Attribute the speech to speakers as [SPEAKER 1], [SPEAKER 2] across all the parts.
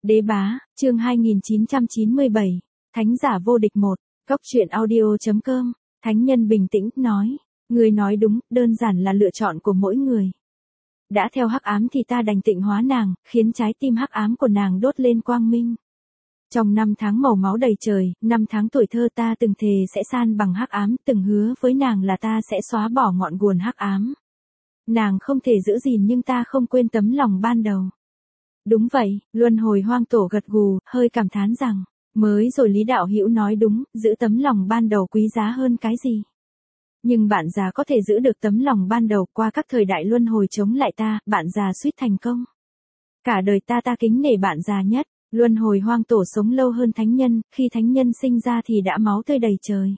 [SPEAKER 1] Đế bá, chương 2997, Thánh giả vô địch 1, Cóc truyện audio.com, Thánh nhân bình tĩnh, nói, người nói đúng, đơn giản là lựa chọn của mỗi người. Đã theo hắc ám thì ta đành tịnh hóa nàng, khiến trái tim hắc ám của nàng đốt lên quang minh. Trong 5 tháng màu máu đầy trời, 5 tháng tuổi thơ ta từng thề sẽ san bằng hắc ám, từng hứa với nàng là ta sẽ xóa bỏ ngọn nguồn hắc ám. Nàng không thể giữ gìn nhưng ta không quên tấm lòng ban đầu. Đúng vậy, luân hồi hoang tổ gật gù, hơi cảm thán rằng, mới rồi Lý Đạo Hữu nói đúng, giữ tấm lòng ban đầu quý giá hơn cái gì. Nhưng bạn già có thể giữ được tấm lòng ban đầu qua các thời đại luân hồi chống lại ta, bạn già suýt thành công. Cả đời ta kính nể bạn già nhất, luân hồi hoang tổ sống lâu hơn thánh nhân, khi thánh nhân sinh ra thì đã máu tươi đầy trời.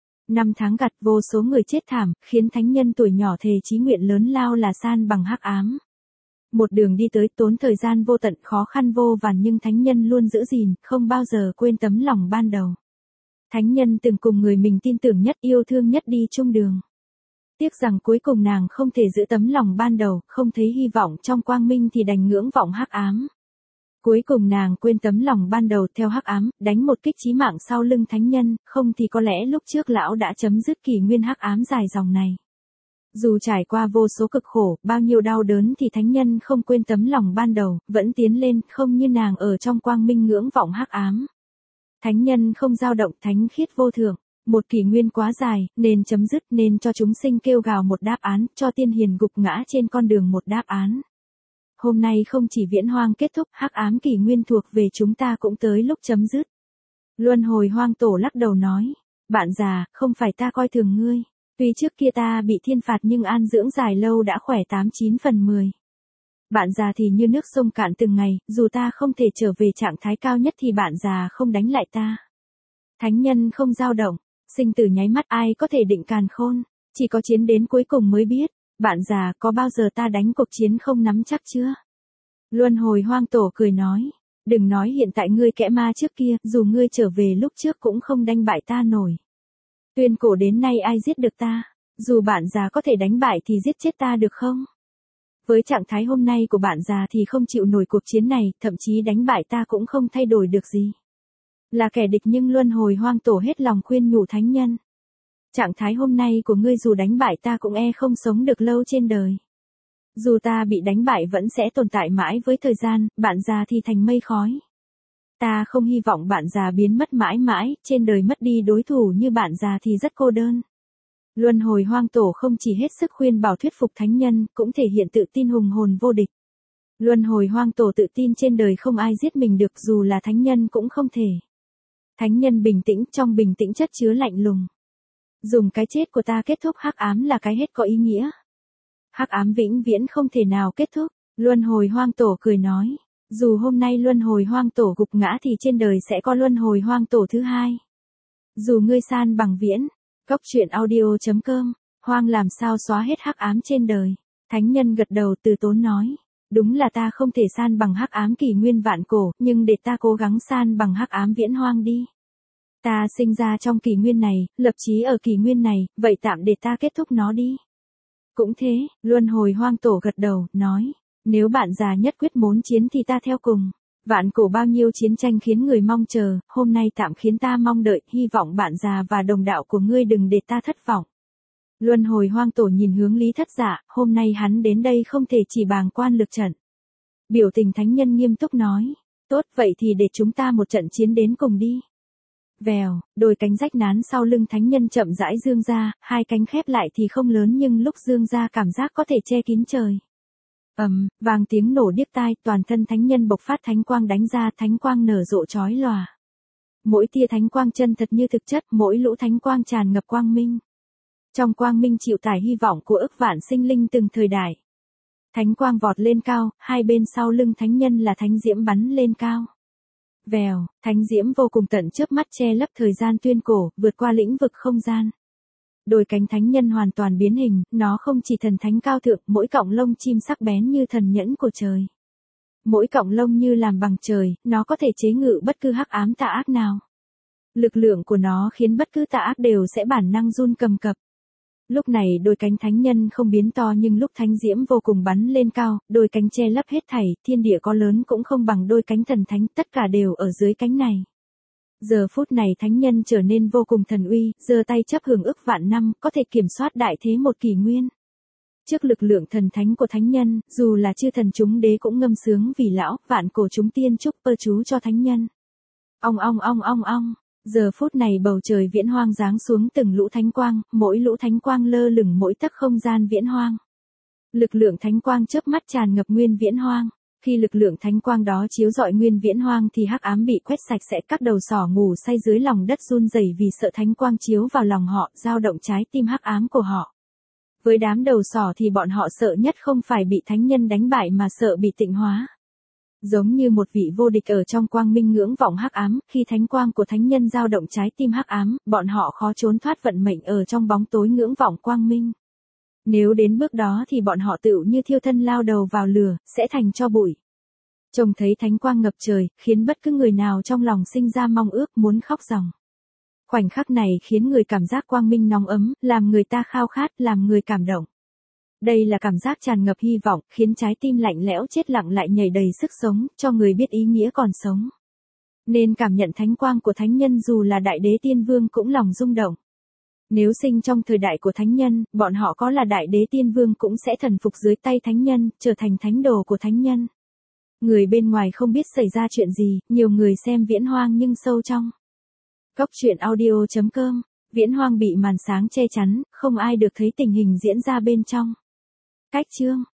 [SPEAKER 1] 5 tháng gặt vô số người chết thảm, khiến thánh nhân tuổi nhỏ thề chí nguyện lớn lao là san bằng hắc ám. Một đường đi tới tốn thời gian vô tận khó khăn vô vàn nhưng thánh nhân luôn giữ gìn, không bao giờ quên tấm lòng ban đầu. Thánh nhân từng cùng người mình tin tưởng nhất yêu thương nhất đi chung đường. Tiếc rằng cuối cùng nàng không thể giữ tấm lòng ban đầu, không thấy hy vọng trong quang minh thì đành ngưỡng vọng hắc ám. Cuối cùng nàng quên tấm lòng ban đầu theo hắc ám, đánh một kích chí mạng sau lưng thánh nhân, không thì có lẽ lúc trước lão đã chấm dứt kỷ nguyên hắc ám dài dòng này. Dù trải qua vô số cực khổ, bao nhiêu đau đớn thì thánh nhân không quên tấm lòng ban đầu, vẫn tiến lên, không như nàng ở trong quang minh ngưỡng vọng hắc ám. Thánh nhân không dao động, thánh khiết vô thượng. Một kỷ nguyên quá dài, nên chấm dứt, nên cho chúng sinh kêu gào một đáp án, cho tiên hiền gục ngã trên con đường một đáp án. Hôm nay không chỉ viễn hoang kết thúc, hắc ám kỷ nguyên thuộc về chúng ta cũng tới lúc chấm dứt. Luân hồi hoang tổ lắc đầu nói, bạn già, không phải ta coi thường ngươi. Tuy trước kia ta bị thiên phạt nhưng an dưỡng dài lâu đã khỏe 89 phần 10. Bạn già thì như nước sông cạn từng ngày, dù ta không thể trở về trạng thái cao nhất thì bạn già không đánh lại ta. Thánh nhân không dao động, sinh tử nháy mắt ai có thể định càn khôn, chỉ có chiến đến cuối cùng mới biết. Bạn già, có bao giờ ta đánh cuộc chiến không nắm chắc chưa? Luân hồi hoang tổ cười nói, đừng nói hiện tại ngươi kẻ ma trước kia, dù ngươi trở về lúc trước cũng không đánh bại ta nổi. Tuyên cổ đến nay ai giết được ta? Dù bạn già có thể đánh bại thì giết chết ta được không? Với trạng thái hôm nay của bạn già thì không chịu nổi cuộc chiến này, thậm chí đánh bại ta cũng không thay đổi được gì. Là kẻ địch nhưng luân hồi hoang tổ hết lòng khuyên nhủ thánh nhân. Trạng thái hôm nay của ngươi dù đánh bại ta cũng không sống được lâu trên đời. Dù ta bị đánh bại vẫn sẽ tồn tại mãi với thời gian, bạn già thì thành mây khói. Ta không hy vọng bạn già biến mất mãi mãi, trên đời mất đi đối thủ như bạn già thì rất cô đơn. Luân hồi hoang tổ không chỉ hết sức khuyên bảo thuyết phục thánh nhân, cũng thể hiện tự tin hùng hồn vô địch. Luân hồi hoang tổ tự tin trên đời không ai giết mình được dù là thánh nhân cũng không thể. Thánh nhân bình tĩnh, trong bình tĩnh chất chứa lạnh lùng. Dùng cái chết của ta kết thúc hắc ám là cái hết có ý nghĩa. Hắc ám vĩnh viễn không thể nào kết thúc. Luân hồi hoang tổ cười nói, dù hôm nay luân hồi hoang tổ gục ngã thì trên đời sẽ có luân hồi hoang tổ thứ hai. Dù ngươi san bằng viễn, Cóc truyện audio.com, hoang làm sao xóa hết hắc ám trên đời. Thánh nhân gật đầu từ tốn nói, đúng là ta không thể san bằng hắc ám kỷ nguyên vạn cổ, nhưng để ta cố gắng san bằng hắc ám viễn hoang đi. Ta sinh ra trong kỷ nguyên này, lập chí ở kỷ nguyên này, vậy tạm để ta kết thúc nó đi. Cũng thế, luân hồi hoang tổ gật đầu, nói, nếu bạn già nhất quyết muốn chiến thì ta theo cùng. Vạn cổ bao nhiêu chiến tranh khiến người mong chờ, hôm nay tạm khiến ta mong đợi, hy vọng bạn già và đồng đạo của ngươi đừng để ta thất vọng. Luân hồi hoang tổ nhìn hướng Lý Thất Dạ, hôm nay hắn đến đây không thể chỉ bàng quan lực trận. Biểu tình thánh nhân nghiêm túc nói, tốt vậy thì để chúng ta một trận chiến đến cùng đi. Vèo, đôi cánh rách nán sau lưng thánh nhân chậm rãi dương ra, hai cánh khép lại thì không lớn nhưng lúc dương ra cảm giác có thể che kín trời. Vang tiếng nổ điếc tai, toàn thân thánh nhân bộc phát thánh quang đánh ra, thánh quang nở rộ chói lòa. Mỗi tia thánh quang chân thật như thực chất, mỗi lũ thánh quang tràn ngập quang minh. Trong quang minh chịu tải hy vọng của ức vạn sinh linh từng thời đại. Thánh quang vọt lên cao, hai bên sau lưng thánh nhân là thánh diễm bắn lên cao. Vèo, thánh diễm vô cùng tận chớp mắt che lấp thời gian tuyên cổ, vượt qua lĩnh vực không gian. Đôi cánh thánh nhân hoàn toàn biến hình, nó không chỉ thần thánh cao thượng, mỗi cọng lông chim sắc bén như thần nhẫn của trời. Mỗi cọng lông như làm bằng trời, nó có thể chế ngự bất cứ hắc ám tà ác nào. Lực lượng của nó khiến bất cứ tà ác đều sẽ bản năng run cầm cập. Lúc này đôi cánh thánh nhân không biến to nhưng lúc thánh diễm vô cùng bắn lên cao, đôi cánh che lấp hết thảy, thiên địa có lớn cũng không bằng đôi cánh thần thánh, tất cả đều ở dưới cánh này. Giờ phút này thánh nhân trở nên vô cùng thần uy, giơ tay chấp hưởng ức vạn năm, có thể kiểm soát đại thế một kỷ nguyên. Trước lực lượng thần thánh của thánh nhân, dù là chư thần chúng đế cũng ngâm sướng vì lão, vạn cổ chúng tiên chúc ơ chú cho thánh nhân. Ong ong ong ong ong. Giờ phút này bầu trời viễn hoang giáng xuống từng lũ thánh quang, mỗi lũ thánh quang lơ lửng mỗi tấc không gian viễn hoang. Lực lượng thánh quang chớp mắt tràn ngập nguyên viễn hoang. Khi lực lượng thánh quang đó chiếu rọi nguyên viễn hoang thì hắc ám bị quét sạch sẽ, các đầu sỏ ngủ say dưới lòng đất run rẩy vì sợ thánh quang chiếu vào lòng họ, dao động trái tim hắc ám của họ. Với đám đầu sỏ thì bọn họ sợ nhất không phải bị thánh nhân đánh bại mà sợ bị tịnh hóa. Giống như một vị vô địch ở trong quang minh ngưỡng vọng hắc ám, khi thánh quang của thánh nhân dao động trái tim hắc ám, bọn họ khó trốn thoát vận mệnh ở trong bóng tối ngưỡng vọng quang minh. Nếu đến bước đó thì bọn họ tựu như thiêu thân lao đầu vào lửa, sẽ thành tro bụi. Trông thấy thánh quang ngập trời, khiến bất cứ người nào trong lòng sinh ra mong ước muốn khóc ròng. Khoảnh khắc này khiến người cảm giác quang minh nóng ấm, làm người ta khao khát, làm người cảm động. Đây là cảm giác tràn ngập hy vọng, khiến trái tim lạnh lẽo chết lặng lại nhảy đầy sức sống, cho người biết ý nghĩa còn sống. Nên cảm nhận thánh quang của thánh nhân dù là đại đế tiên vương cũng lòng rung động. Nếu sinh trong thời đại của thánh nhân, bọn họ có là đại đế tiên vương cũng sẽ thần phục dưới tay thánh nhân, trở thành thánh đồ của thánh nhân. Người bên ngoài không biết xảy ra chuyện gì, nhiều người xem viễn hoang nhưng sâu trong. Cốc truyện audio.com, viễn hoang bị màn sáng che chắn, không ai được thấy tình hình diễn ra bên trong. Cách chương